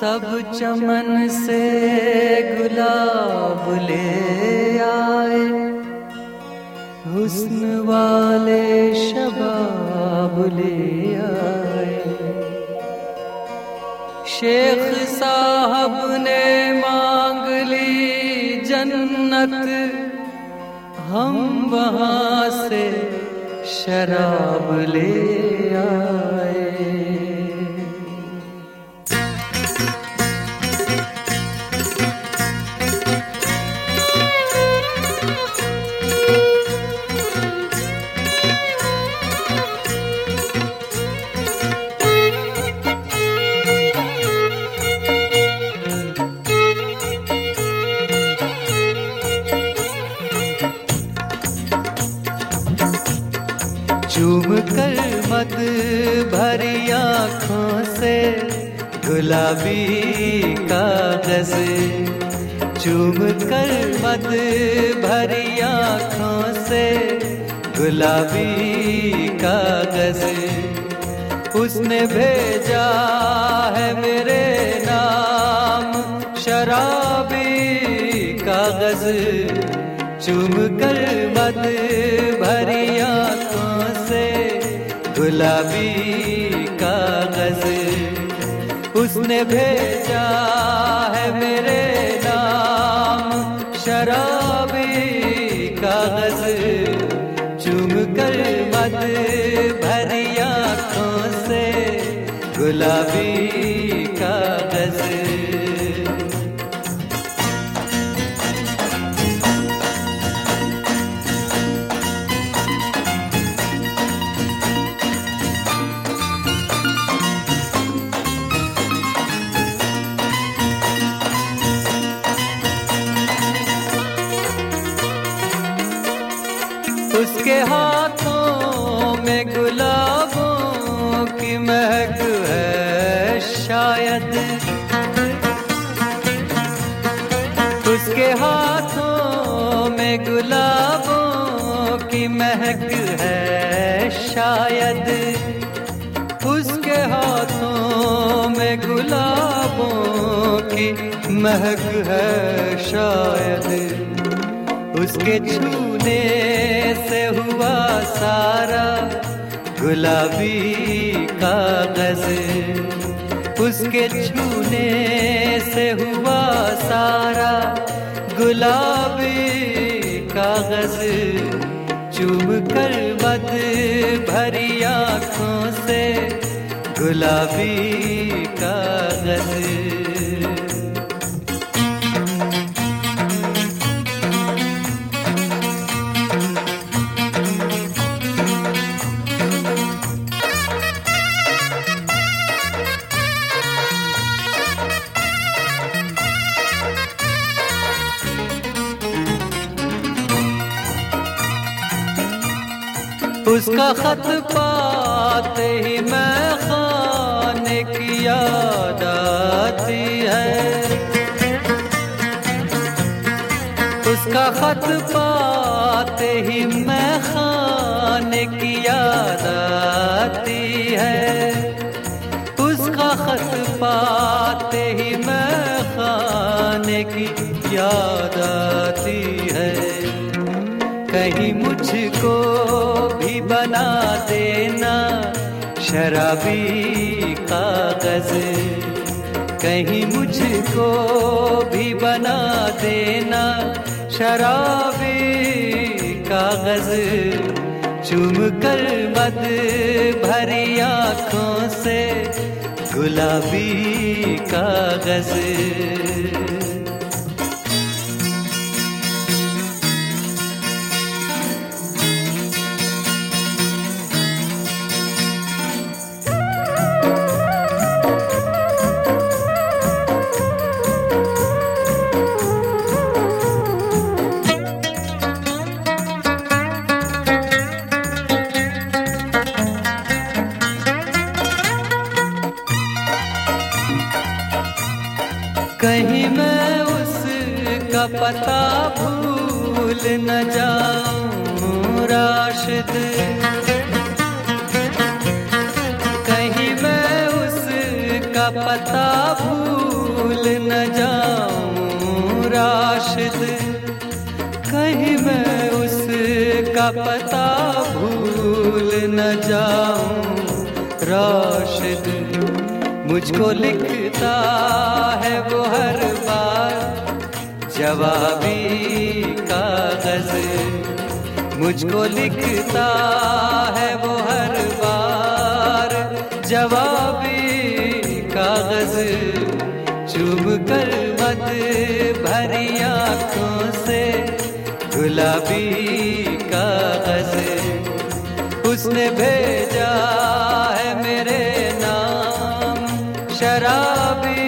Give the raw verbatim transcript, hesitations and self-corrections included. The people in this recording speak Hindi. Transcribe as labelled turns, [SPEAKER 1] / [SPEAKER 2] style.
[SPEAKER 1] सब चमन से गुलाब ले आए, हुस्न वाले शबाब ले आए। शेख साहब ने मांग ली जन्नत, हम वहां से शराब ले आए। चूम कर मत भरी आँखों से गुलाबी कागज, चूम कर मत भरी आँखों से गुलाबी कागज। उसने भेजा है मेरे नाम शराबी कागज, चूम कर मत भरी आँखों से गुलाबी कागज। उसने भेजा है मेरे नाम शराबी कागज, चूम कर मत भरी आँखों से गुलाबी कागज। उसके हाथों में गुलाबों की महक है शायद, उसके हाथों में गुलाबों की महक है शायद, उसके हाथों में गुलाबों की महक है शायद। उसके छूने से हुआ सारा गुलाबी कागज, उसके छूने से हुआ सारा गुलाबी कागज। चूम कर मत भरी आँखों से गुलाबी कागज। उसका खत पाते ही मैं खाने की याद आती है, उसका खत पाते ही मैं खाने की याद आती है, उसका खत पाते ही मैं खाने की याद आती है। कहीं मुझको भी बना देना शराबी कागज, कहीं मुझको भी बना देना शराबी कागज। चूम कर मत भरी आँखों से गुलाबी कागज। कहीं मैं उसका पता भूल न जाऊं राशिद, कहीं मैं उसका पता भूल न जाऊं राशिद, कहीं मैं उसका पता भूल न जाऊं राशिद। मुझको लिखता है वो हर बार जवाबी कागज, मुझको लिखता है वो हर बार जवाबी कागज। चुभ कर मत भरी आँखों से गुलाबी कागज, उसने भेजा है मेरे नाम शराबी